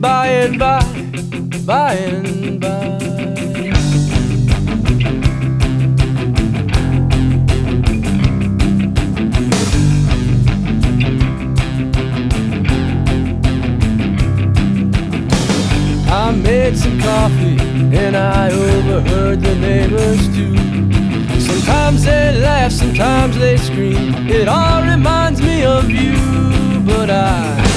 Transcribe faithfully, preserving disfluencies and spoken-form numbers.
By and by, by and by. I made some coffee and I overheard the neighbors too. Sometimes they laugh, sometimes they scream. It all reminds me of you, but I